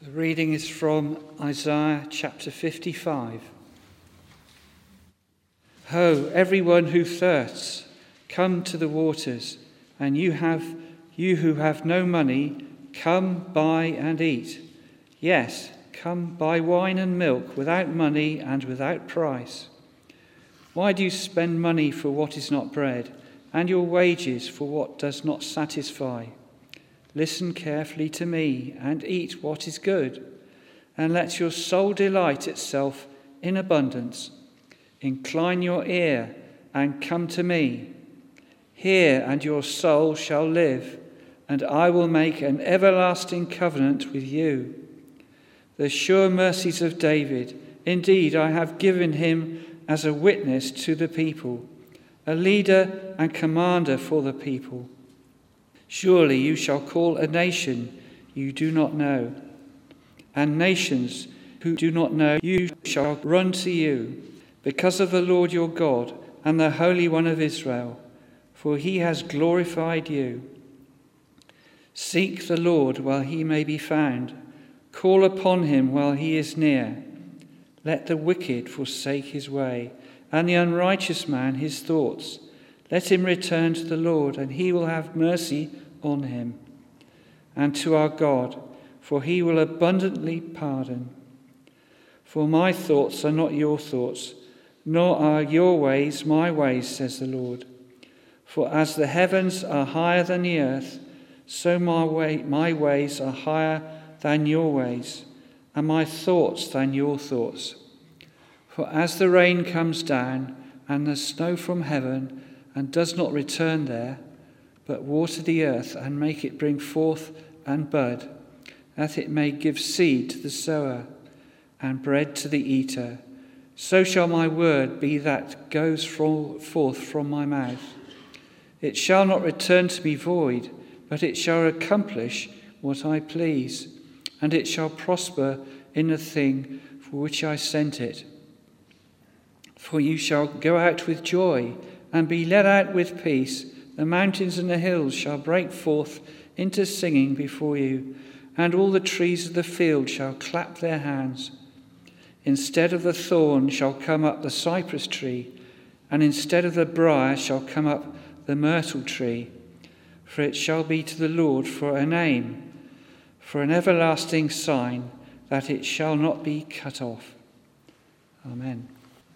The reading is from Isaiah chapter 55. Ho, everyone who thirsts, come to the waters, and you who have no money, come buy and eat. Yes, come buy wine and milk without money and without price. Why do you spend money for what is not bread, and your wages for what does not satisfy? Listen carefully to me and eat what is good, and let your soul delight itself in abundance. Incline your ear and come to me. Hear, and your soul shall live, and I will make an everlasting covenant with you. The sure mercies of David, indeed I have given him as a witness to the people, a leader and commander for the people. Surely you shall call a nation you do not know, and nations who do not know you shall run to you, because of the Lord your God and the Holy One of Israel, for he has glorified you. Seek the Lord while he may be found. Call upon him while he is near. Let the wicked forsake his way, and the unrighteous man his thoughts. Let him return to the Lord, and he will have mercy on him, and to our God, for he will abundantly pardon. For my thoughts are not your thoughts, nor are your ways my ways, says the Lord. For as the heavens are higher than the earth, so my ways are higher than your ways, and my thoughts than your thoughts. For as the rain comes down and the snow from heaven, and does not return there, but water the earth and make it bring forth and bud, that it may give seed to the sower and bread to the eater, so shall my word be that goes forth from my mouth. It shall not return to me void, but it shall accomplish what I please, and it shall prosper in the thing for which I sent it. For you shall go out with joy and be led out with peace. The mountains and the hills shall break forth into singing before you, and all the trees of the field shall clap their hands. Instead of the thorn shall come up the cypress tree, and instead of the briar shall come up the myrtle tree. For it shall be to the Lord for a name, for an everlasting sign, that it shall not be cut off. Amen.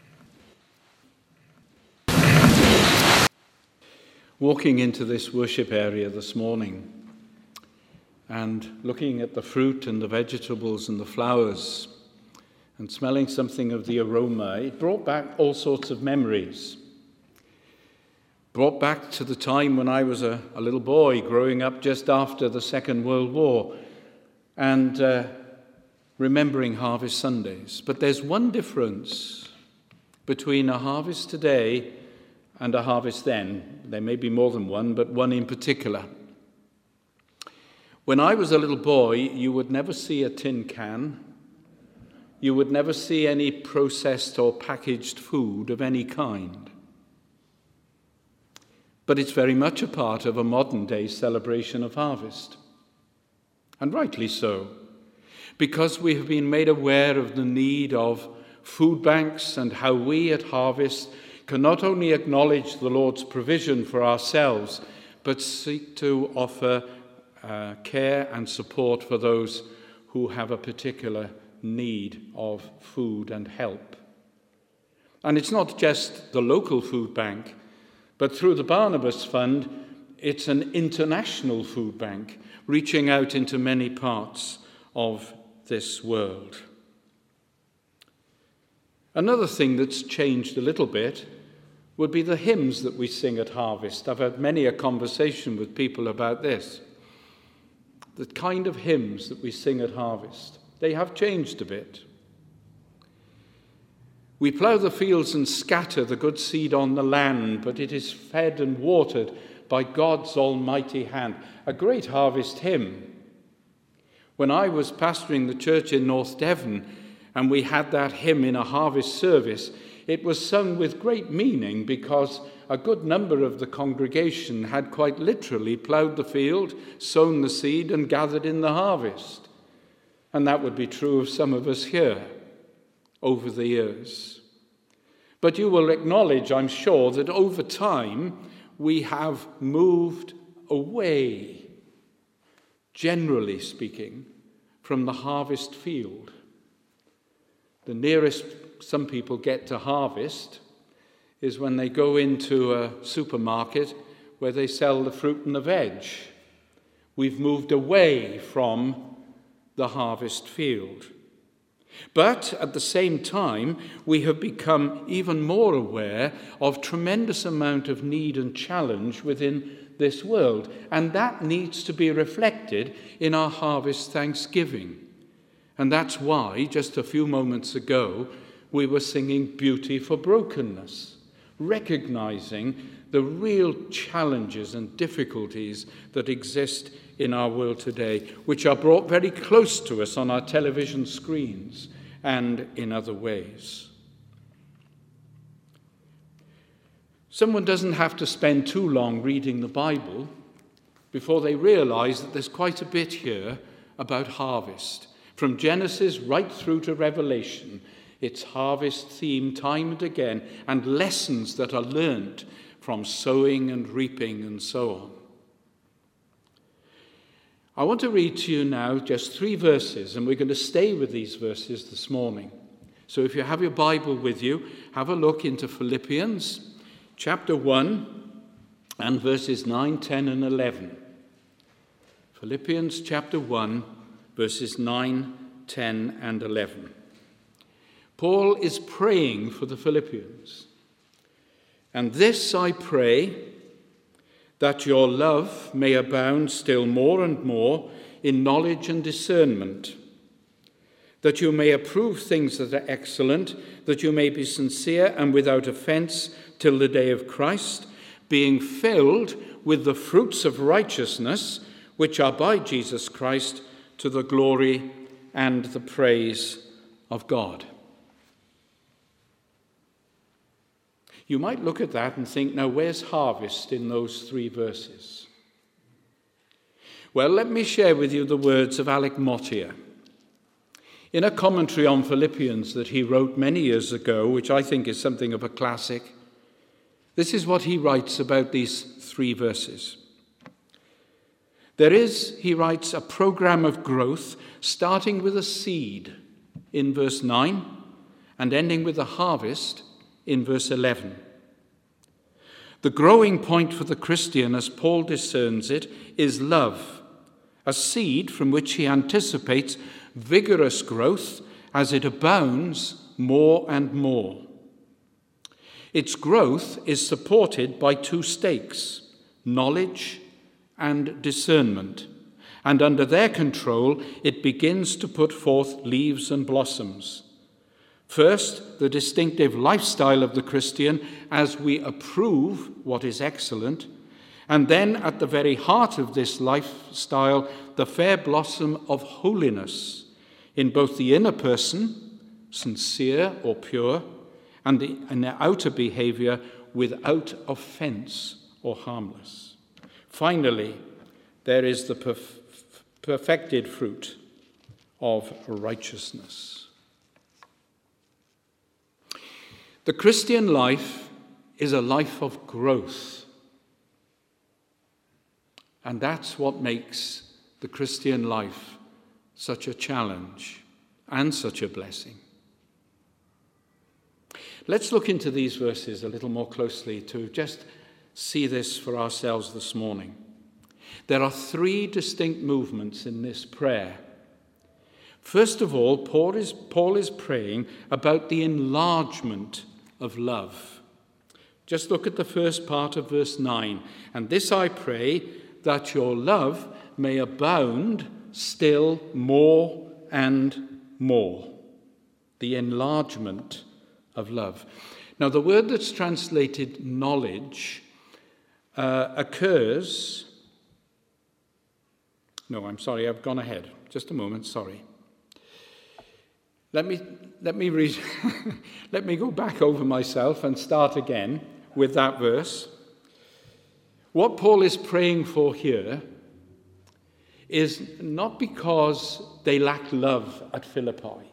Walking into this worship area this morning and looking at the fruit and the vegetables and the flowers and smelling something of the aroma, it brought back all sorts of memories. Brought back to the time when I was a little boy growing up just after the Second World War and remembering Harvest Sundays. But there's one difference between a harvest today and a harvest then. There may be more than one, but one in particular. When I was a little boy, you would never see a tin can. You would never see any processed or packaged food of any kind. But it's very much a part of a modern-day celebration of harvest. And rightly so, because we have been made aware of the need of food banks and how we at Harvest can not only acknowledge the Lord's provision for ourselves, but seek to offer care and support for those who have a particular need of food and help. And it's not just the local food bank, but through the Barnabas Fund, it's an international food bank reaching out into many parts of this world. Another thing that's changed a little bit would be the hymns that we sing at Harvest. I've had many a conversation with people about this. The kind of hymns that we sing at Harvest, they have changed a bit. We plough the fields and scatter the good seed on the land, but it is fed and watered by God's almighty hand. A great harvest hymn. When I was pastoring the church in North Devon, and we had that hymn in a harvest service, it was sung with great meaning because a good number of the congregation had quite literally ploughed the field, sown the seed, and gathered in the harvest. And that would be true of some of us here over the years. But you will acknowledge, I'm sure, that over time we have moved away, generally speaking, from the harvest field. The nearest some people get to harvest is when they go into a supermarket where they sell the fruit and the veg. We've moved away from the harvest field. But at the same time, we have become even more aware of tremendous amount of need and challenge within this world. And that needs to be reflected in our harvest thanksgiving. And that's why, just a few moments ago, we were singing Beauty for Brokenness, recognizing the real challenges and difficulties that exist in our world today, which are brought very close to us on our television screens and in other ways. Someone doesn't have to spend too long reading the Bible before they realize that there's quite a bit here about harvest. From Genesis right through to Revelation, it's harvest theme time and again, and lessons that are learnt from sowing and reaping and so on. I want to read to you now just 3 verses, and we're going to stay with these verses this morning. So if you have your Bible with you, have a look into Philippians chapter 1 and verses 9, 10 and 11. Philippians chapter 1, verses 9, 10 and 11. Paul is praying for the Philippians. And this I pray, that your love may abound still more and more in knowledge and discernment, that you may approve things that are excellent, that you may be sincere and without offense till the day of Christ, being filled with the fruits of righteousness, which are by Jesus Christ, to the glory and the praise of God. You might look at that and think, now where's harvest in those 3 verses? Well, let me share with you the words of Alec Motyer. In a commentary on Philippians that he wrote many years ago, which I think is something of a classic, this is what he writes about these 3 verses. There is, he writes, a program of growth starting with a seed in verse 9 and ending with a harvest in verse 11. The growing point for the Christian, as Paul discerns it, is love, a seed from which he anticipates vigorous growth as it abounds more and more. Its growth is supported by 2 stakes, knowledge and discernment, and under their control it begins to put forth leaves and blossoms. First, the distinctive lifestyle of the Christian as we approve what is excellent, and then at the very heart of this lifestyle, the fair blossom of holiness in both the inner person, sincere or pure, and the outer behavior without offense or harmless. Finally, there is the perfected fruit of righteousness. The Christian life is a life of growth. And that's what makes the Christian life such a challenge and such a blessing. Let's look into these verses a little more closely to just see this for ourselves this morning. There are 3 distinct movements in this prayer. First of all, Paul is praying about the enlargement of love. Just look at the first part of verse 9. And this I pray, that your love may abound still more and more. The enlargement of love. Now, the word that's translated knowledge occurs... No, I'm sorry, I've gone ahead. Just a moment, sorry. Let me read. Let me go back over myself and start again with that verse. What Paul is praying for here is not because they lacked love at Philippi.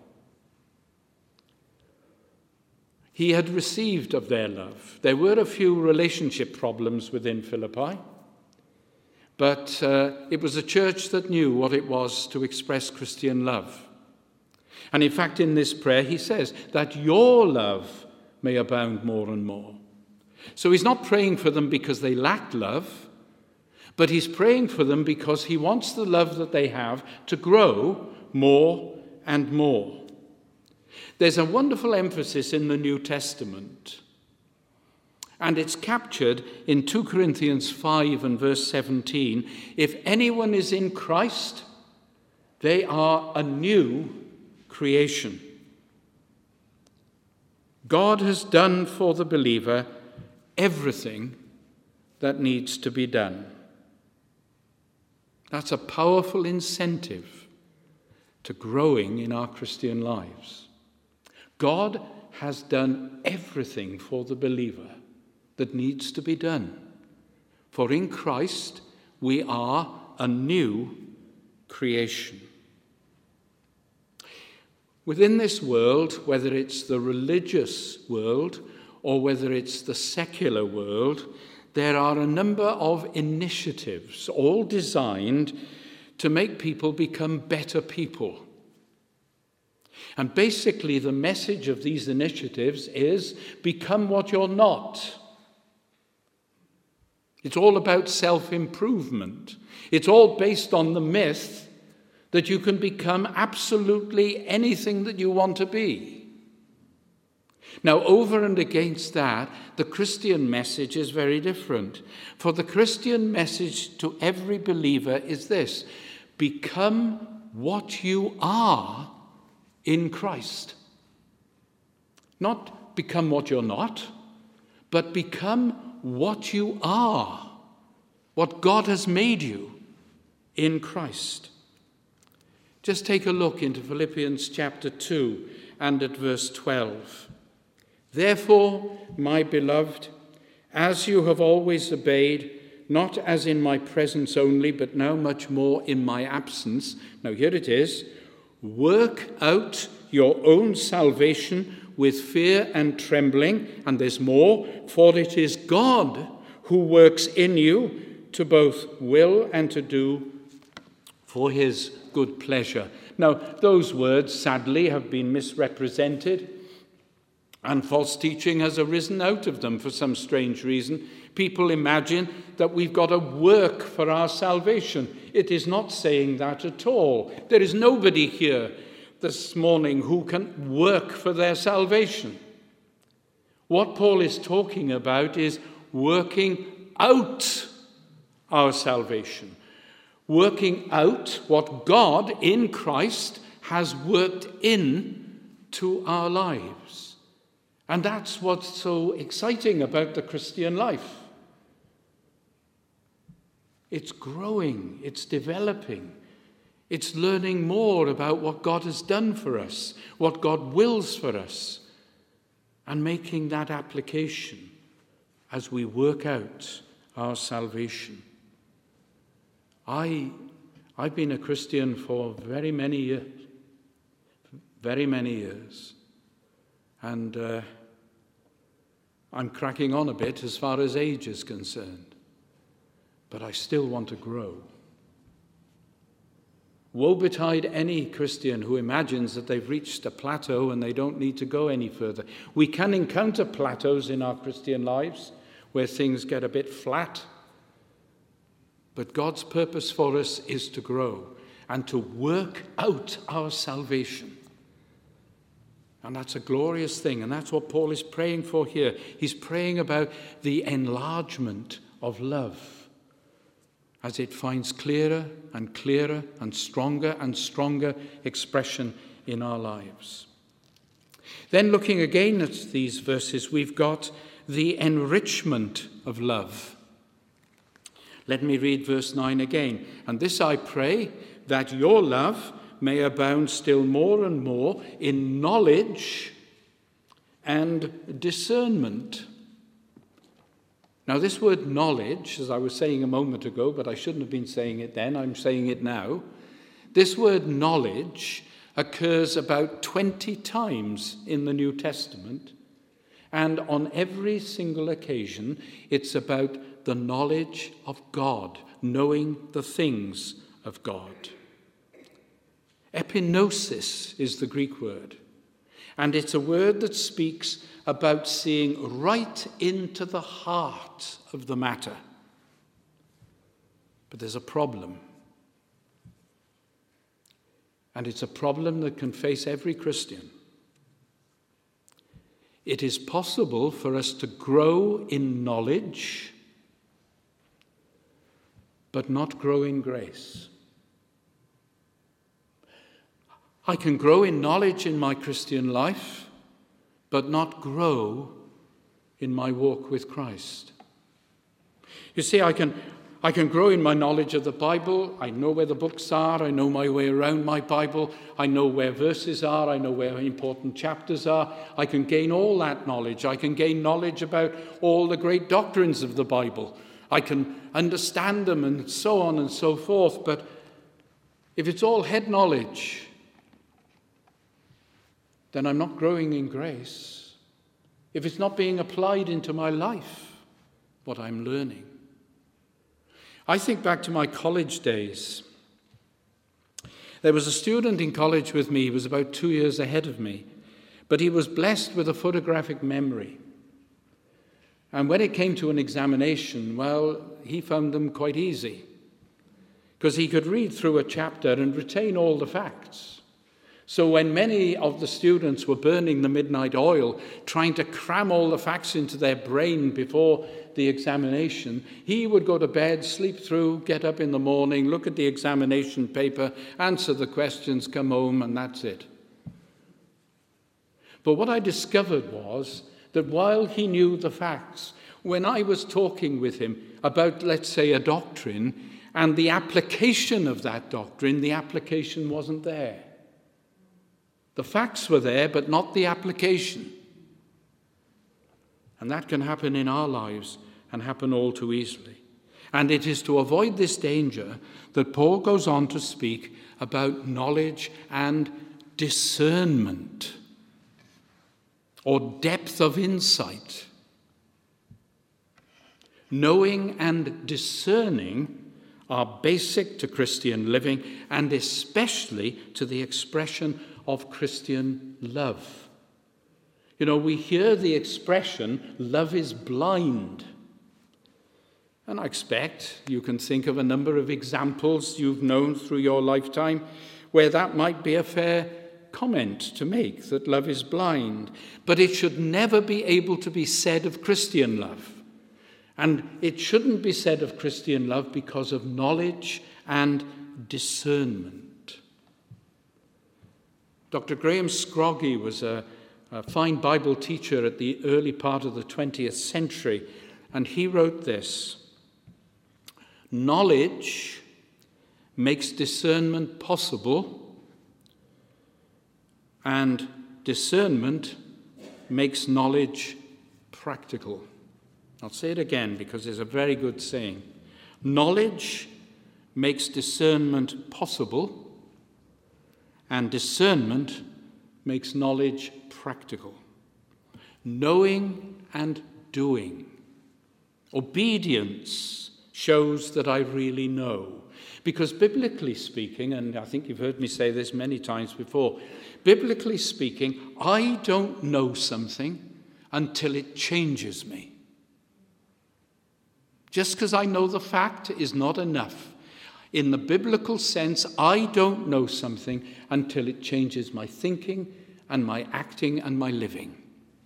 He had received of their love. There were a few relationship problems within Philippi, but it was a church that knew what it was to express Christian love. And in fact, in this prayer, he says that your love may abound more and more. So he's not praying for them because they lacked love, but he's praying for them because he wants the love that they have to grow more and more. There's a wonderful emphasis in the New Testament, and it's captured in 2 Corinthians 5 and verse 17. If anyone is in Christ, they are a new creation. God has done for the believer everything that needs to be done. That's a powerful incentive to growing in our Christian lives. God has done everything for the believer that needs to be done. For in Christ we are a new creation. Within this world, whether it's the religious world or whether it's the secular world, there are a number of initiatives, all designed to make people become better people. And basically the message of these initiatives is become what you're not. It's all about self-improvement. It's all based on the myth that you can become absolutely anything that you want to be. Now, over and against that, the Christian message is very different. For the Christian message to every believer is this: become what you are in Christ. Not become what you're not, but become what you are, what God has made you in Christ. Just take a look into Philippians chapter 2 and at verse 12. Therefore, my beloved, as you have always obeyed, not as in my presence only, but now much more in my absence. Now here it is. Work out your own salvation with fear and trembling. And there's more. For it is God who works in you to both will and to do for his good pleasure. Now, those words, sadly, have been misrepresented, and false teaching has arisen out of them for some strange reason. People imagine that we've got to work for our salvation. It is not saying that at all. There is nobody here this morning who can work for their salvation. What Paul is talking about is working out our salvation. Working out what God in Christ has worked in to our lives. And that's what's so exciting about the Christian life. It's growing, it's developing, it's learning more about what God has done for us, what God wills for us, and making that application as we work out our salvation. I've been a Christian for very many years. And I'm cracking on a bit as far as age is concerned. But I still want to grow. Woe betide any Christian who imagines that they've reached a plateau and they don't need to go any further. We can encounter plateaus in our Christian lives where things get a bit flat. But God's purpose for us is to grow and to work out our salvation. And that's a glorious thing, and that's what Paul is praying for here. He's praying about the enlargement of love as it finds clearer and clearer and stronger expression in our lives. Then looking again at these verses, we've got the enrichment of love. Let me read verse 9 again. And this I pray, that your love may abound still more and more in knowledge and discernment. Now, this word knowledge, as I was saying a moment ago, but I shouldn't have been saying it then, I'm saying it now. This word knowledge occurs about 20 times in the New Testament, and on every single occasion, it's about the knowledge of God, knowing the things of God. Epinosis is the Greek word, and it's a word that speaks about seeing right into the heart of the matter. But there's a problem. And it's a problem that can face every Christian. It is possible for us to grow in knowledge, but not grow in grace. I can grow in knowledge in my Christian life, but not grow in my walk with Christ. You see, I can grow in my knowledge of the Bible. I know where the books are. I know my way around my Bible. I know where verses are. I know where important chapters are. I can gain all that knowledge. I can gain knowledge about all the great doctrines of the Bible. I can understand them and so on and so forth. But if it's all head knowledge, then I'm not growing in grace. If it's not being applied into my life, what I'm learning. I think back to my college days. There was a student in college with me. He was about 2 years ahead of me, but he was blessed with a photographic memory. And when it came to an examination, well, he found them quite easy, because he could read through a chapter and retain all the facts. So when many of the students were burning the midnight oil, trying to cram all the facts into their brain before the examination, he would go to bed, sleep through, get up in the morning, look at the examination paper, answer the questions, come home, and that's it. But what I discovered was that while he knew the facts, when I was talking with him about, let's say, a doctrine, and the application of that doctrine, the application wasn't there. The facts were there, but not the application. And that can happen in our lives and happen all too easily. And it is to avoid this danger that Paul goes on to speak about knowledge and discernment, or depth of insight. Knowing and discerning are basic to Christian living, and especially to the expression of Christian love. You know, we hear the expression, love is blind. And I expect you can think of a number of examples you've known through your lifetime where that might be a fair comment to make, that love is blind. But it should never be able to be said of Christian love. And it shouldn't be said of Christian love because of knowledge and discernment. Dr. Graham Scroggie was a fine Bible teacher at the early part of the 20th century, and he wrote this: knowledge makes discernment possible, and discernment makes knowledge practical. I'll say it again because it's a very good saying. Knowledge makes discernment possible, and discernment makes knowledge practical. Knowing and doing. Obedience shows that I really know. Because biblically speaking, and I think you've heard me say this many times before, biblically speaking, I don't know something until it changes me. Just because I know the fact is not enough. In the biblical sense, I don't know something until it changes my thinking and my acting and my living.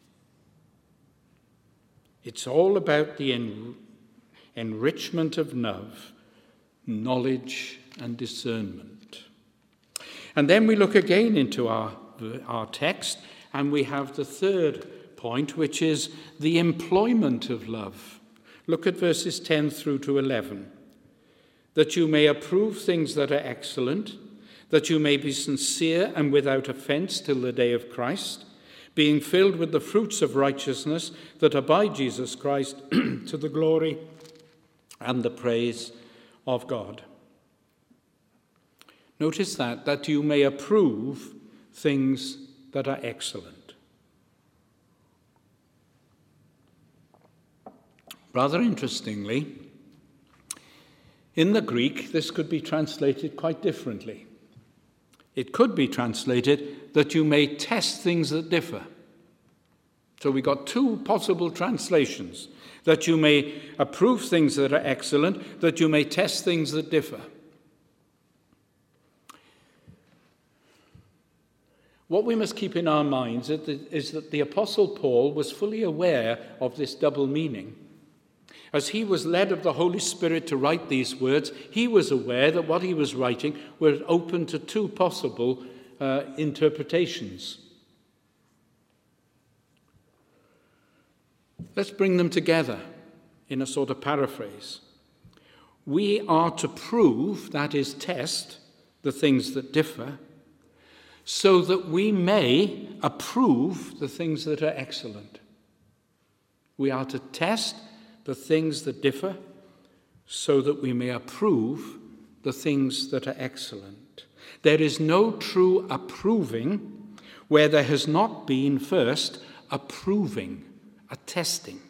It's all about the enrichment of love, knowledge and discernment. And then we look again into our text, and we have the third point, which is the employment of love. Look at verses 10 through to 11. That you may approve things that are excellent, that you may be sincere and without offense till the day of Christ, being filled with the fruits of righteousness that are by Jesus Christ to the glory and the praise of God. Notice that you may approve things that are excellent. Rather interestingly, in the Greek, this could be translated quite differently. It could be translated that you may test things that differ. So we got two possible translations: that you may approve things that are excellent, that you may test things that differ. What we must keep in our minds is that the Apostle Paul was fully aware of this double meaning. As he was led of the Holy Spirit to write these words, he was aware that what he was writing was open to two possible interpretations. Let's bring them together in a sort of paraphrase. We are to prove, that is, test, the things that differ, so that we may approve the things that are excellent. We are to test the things that differ, so that we may approve the things that are excellent. There is no true approving where there has not been first a proving, a testing.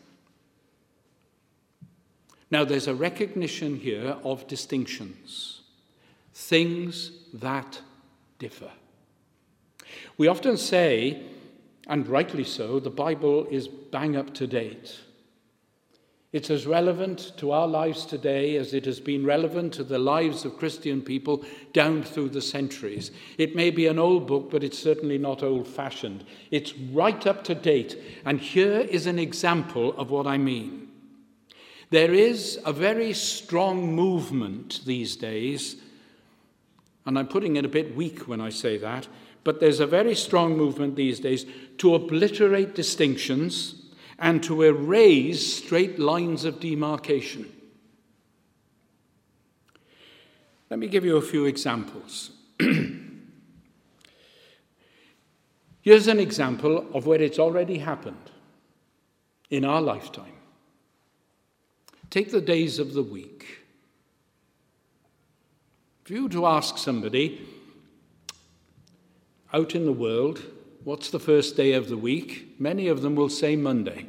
Now, there's a recognition here of distinctions, things that differ. We often say, and rightly so, the Bible is bang up to date. It's as relevant to our lives today as it has been relevant to the lives of Christian people down through the centuries. It may be an old book, but it's certainly not old-fashioned. It's right up to date. And here is an example of what I mean. There is a very strong movement these days, and I'm putting it a bit weak when I say that, but there's a very strong movement these days to obliterate distinctions and to erase straight lines of demarcation. Let me give you a few examples. Here's an example of where it's already happened in our lifetime. Take the days of the week. If you were to ask somebody out in the world, what's the first day of the week? Many of them will say Monday.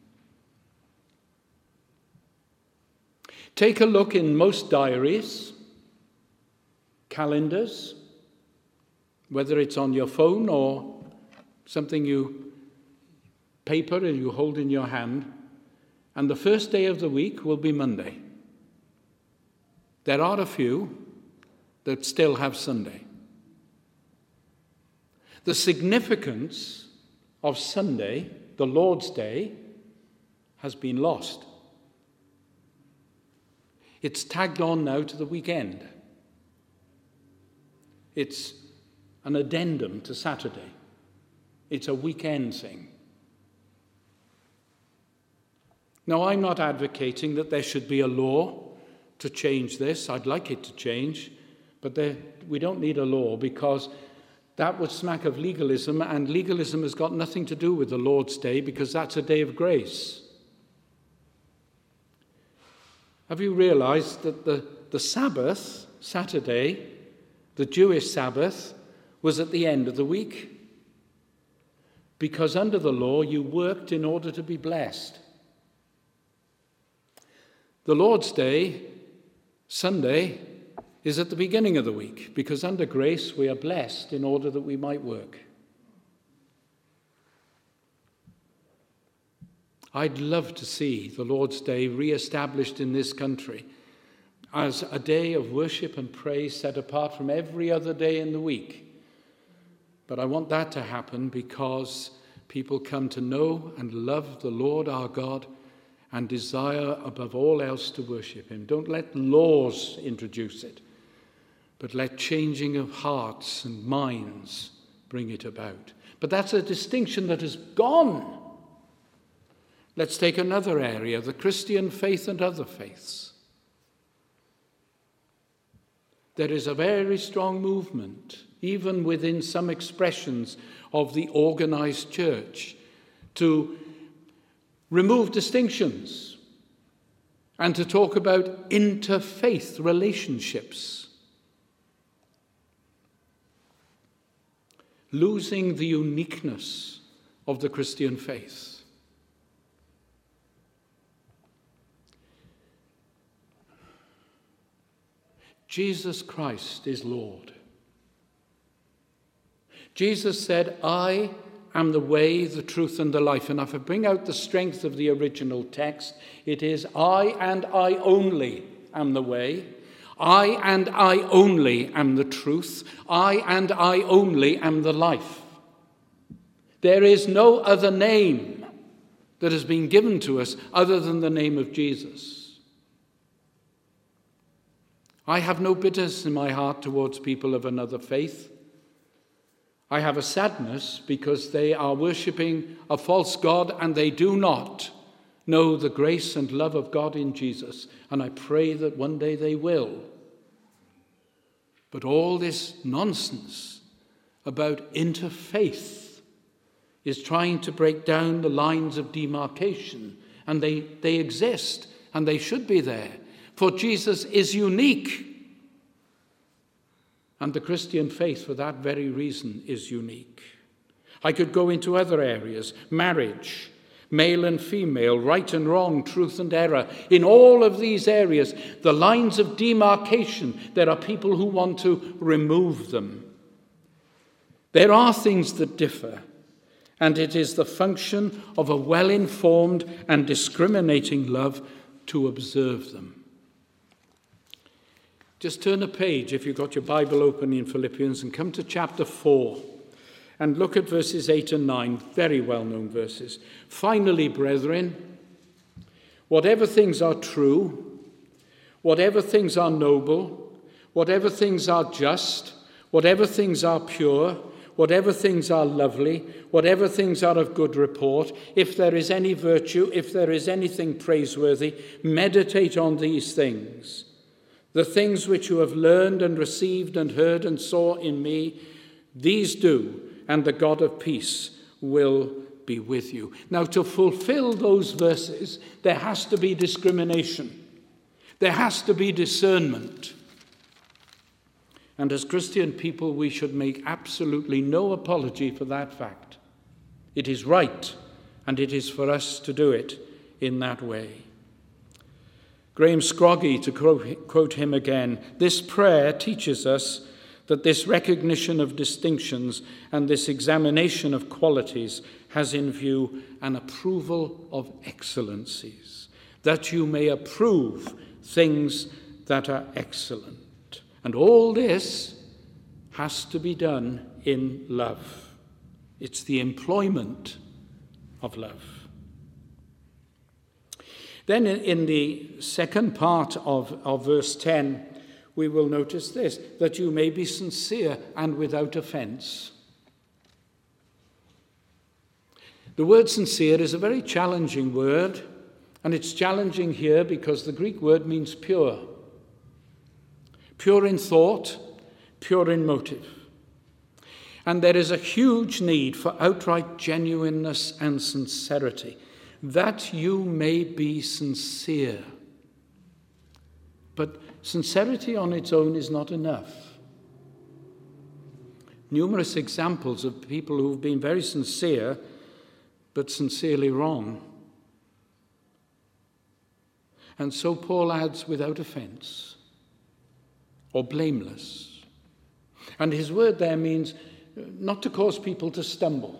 Take a look in most diaries, calendars, whether it's on your phone or something paper you hold in your hand, and the first day of the week will be Monday. There are a few that still have Sunday. The significance of Sunday, the Lord's Day, has been lost. It's tagged on now to the weekend. It's an addendum to Saturday. It's a weekend thing. Now, I'm not advocating that there should be a law to change this. I'd like it to change, but we don't need a law, because that would smack of legalism, and legalism has got nothing to do with the Lord's Day, because that's a day of grace. Have you realized that the Sabbath, Saturday, the Jewish Sabbath, was at the end of the week? Because under the law, you worked in order to be blessed. The Lord's Day, Sunday, is at the beginning of the week, because under grace we are blessed in order that we might work. I'd love to see the Lord's Day re-established in this country as a day of worship and praise set apart from every other day in the week. But I want that to happen because people come to know and love the Lord our God and desire above all else to worship him. Don't let laws introduce it, but let changing of hearts and minds bring it about. But that's a distinction that has gone. Let's take another area, the Christian faith and other faiths. There is a very strong movement even within some expressions of the organized church, to remove distinctions and to talk about interfaith relationships. Losing the uniqueness of the Christian faith. Jesus Christ is Lord. Jesus said, I am the way, the truth, and the life. And if I bring out the strength of the original text, it is, I and I only am the way. I and I only am the truth. I and I only am the life. There is no other name that has been given to us other than the name of Jesus. I have no bitterness in my heart towards people of another faith. I have a sadness because they are worshipping a false god and they do not know the grace and love of God in Jesus. And I pray that one day they will. But all this nonsense about interfaith is trying to break down the lines of demarcation. And they exist and they should be there. For Jesus is unique. And the Christian faith, for that very reason, is unique. I could go into other areas. Marriage, male and female, right and wrong, truth and error. In all of these areas, the lines of demarcation, there are people who want to remove them. There are things that differ. And it is the function of a well-informed and discriminating love to observe them. Just turn a page, if you've got your Bible open in Philippians, and come to chapter 4 and look at verses 8 and 9, very well-known verses. Finally, brethren, whatever things are true, whatever things are noble, whatever things are just, whatever things are pure, whatever things are lovely, whatever things are of good report, if there is any virtue, if there is anything praiseworthy, meditate on these things. The things which you have learned and received and heard and saw in me, these do, and the God of peace will be with you. Now, to fulfill those verses, there has to be discrimination. There has to be discernment. And as Christian people, we should make absolutely no apology for that fact. It is right, and it is for us to do it in that way. Graham Scroggie, to quote him again, this prayer teaches us that this recognition of distinctions and this examination of qualities has in view an approval of excellencies, that you may approve things that are excellent. And all this has to be done in love. It's the employment of love. Then in the second part of verse 10, we will notice this, that you may be sincere and without offense. The word sincere is a very challenging word, and it's challenging here because the Greek word means pure. Pure in thought, pure in motive. And there is a huge need for outright genuineness and sincerity, that you may be sincere. But sincerity on its own is not enough. Numerous examples of people who've been very sincere, but sincerely wrong. And so Paul adds, without offense, or blameless. And his word there means not to cause people to stumble.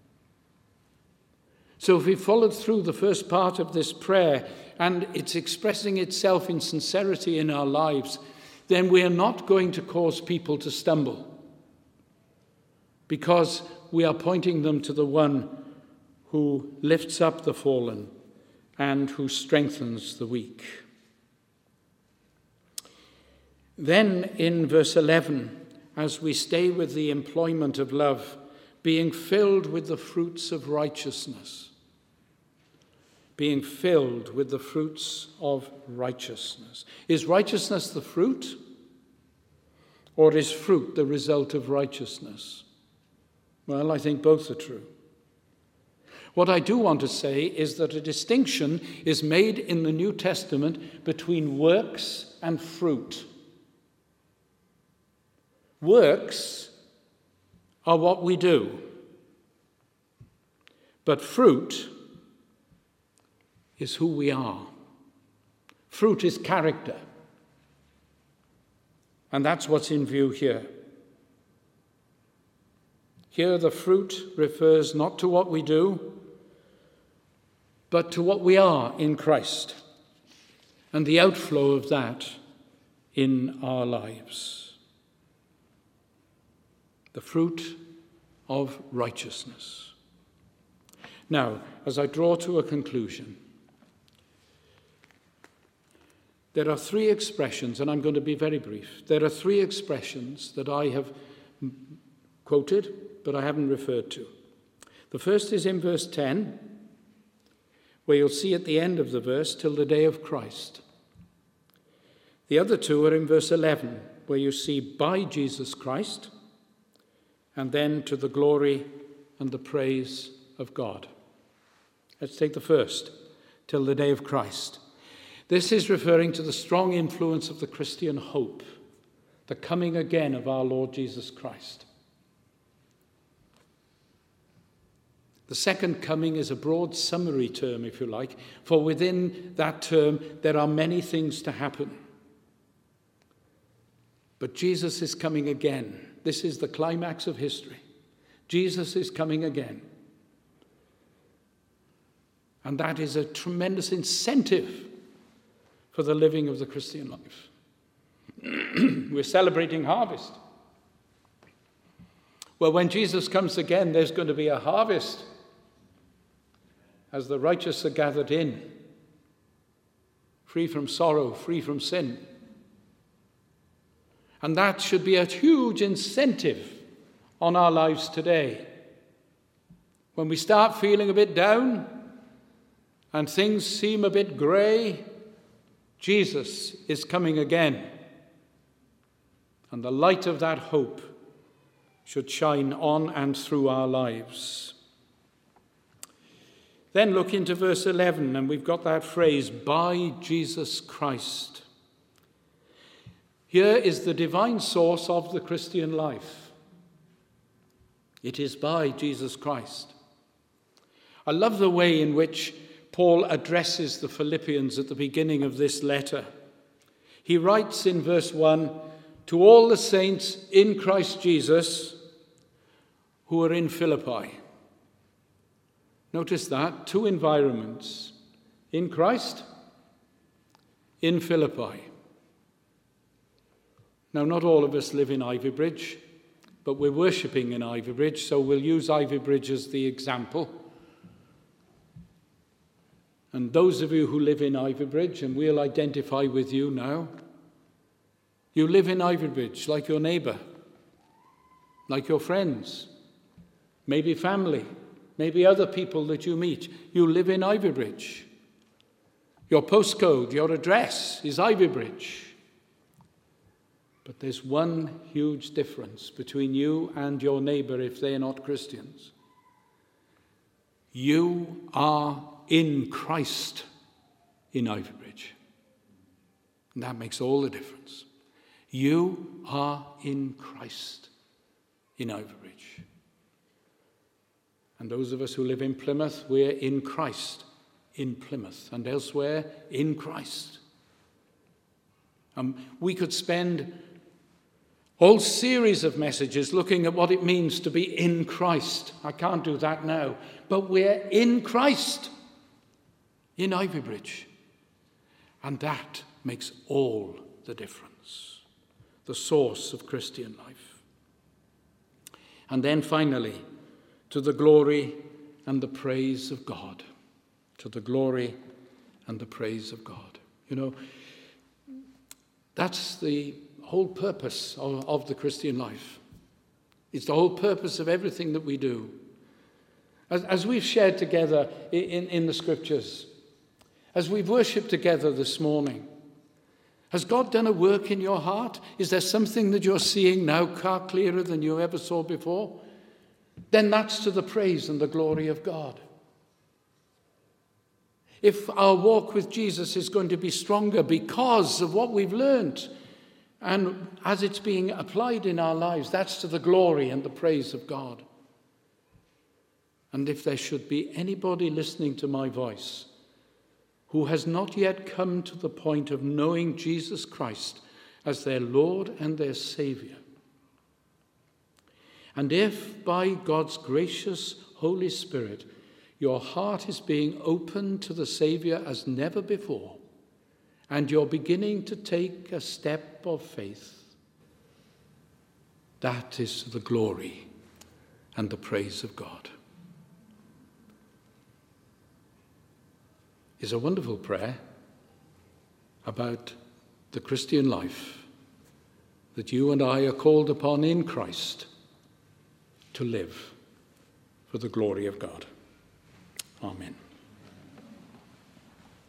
So if we followed through the first part of this prayer, and it's expressing itself in sincerity in our lives, then we are not going to cause people to stumble, because we are pointing them to the one who lifts up the fallen and who strengthens the weak. Then in verse 11, as we stay with the employment of love, being filled with the fruits of righteousness. Being filled with the fruits of righteousness. Is righteousness the fruit? or is fruit the result of righteousness? Well, I think both are true. What I do want to say is that a distinction is made in the New Testament between works and fruit. Works are what we do, but fruit is who we are. Fruit is character. And that's what's in view here. Here the fruit refers not to what we do, but to what we are in Christ, and the outflow of that in our lives. The fruit of righteousness. Now, as I draw to a conclusion, there are three expressions, and I'm going to be very brief. There are three expressions that I have quoted, but I haven't referred to. The first is in verse 10, where you'll see at the end of the verse, till the day of Christ. The other two are in verse 11, where you see by Jesus Christ, and then to the glory and the praise of God. Let's take the first, till the day of Christ. This is referring to the strong influence of the Christian hope, the coming again of our Lord Jesus Christ. The second coming is a broad summary term, if you like, for within that term there are many things to happen. But Jesus is coming again. This is the climax of history. Jesus is coming again. And that is a tremendous incentive for the living of the Christian life. We're celebrating harvest. Well, when Jesus comes again, there's going to be a harvest as the righteous are gathered in, free from sorrow, free from sin. And that should be a huge incentive on our lives today. When we start feeling a bit down and things seem a bit grey, Jesus is coming again. And the light of that hope should shine on and through our lives. Then look into verse 11, and we've got that phrase, by Jesus Christ. Here is the divine source of the Christian life. It is by Jesus Christ. I love the way in which Paul addresses the Philippians at the beginning of this letter. He writes in verse 1, to all the saints in Christ Jesus who are in Philippi. Notice that, two environments, in Christ, in Philippi. Now, not all of us live in Ivybridge, but we're worshipping in Ivybridge, so we'll use Ivybridge as the example. And those of you who live in Ivybridge, and we'll identify with you now, you live in Ivybridge like your neighbour, like your friends, maybe family, maybe other people that you meet. You live in Ivybridge. Your postcode, your address is Ivybridge. But there's one huge difference between you and your neighbour if they're not Christians. You are in Christ in Ivybridge. And that makes all the difference. You are in Christ in Ivybridge. And those of us who live in Plymouth, we're in Christ in Plymouth, and elsewhere in Christ. We could spend a whole series of messages looking at what it means to be in Christ. I can't do that now. But we're in Christ in Ivybridge. And that makes all the difference. The source of Christian life. And then finally, to the glory and the praise of God. To the glory and the praise of God. You know, that's the whole purpose of the Christian life. It's the whole purpose of everything that we do. As we've shared together in the scriptures, as we've worshipped together this morning, Has God done a work in your heart? Is there something that you're seeing now far clearer than you ever saw before? Then that's to the praise and the glory of God. If our walk with Jesus is going to be stronger because of what we've learned, and as it's being applied in our lives, that's to the glory and the praise of God. And if there should be anybody listening to my voice who has not yet come to the point of knowing Jesus Christ as their Lord and their Saviour, and if by God's gracious Holy Spirit your heart is being opened to the Saviour as never before, and you're beginning to take a step of faith, that is the glory and the praise of God. Is a wonderful prayer about the Christian life that you and I are called upon in Christ to live for the glory of God. Amen.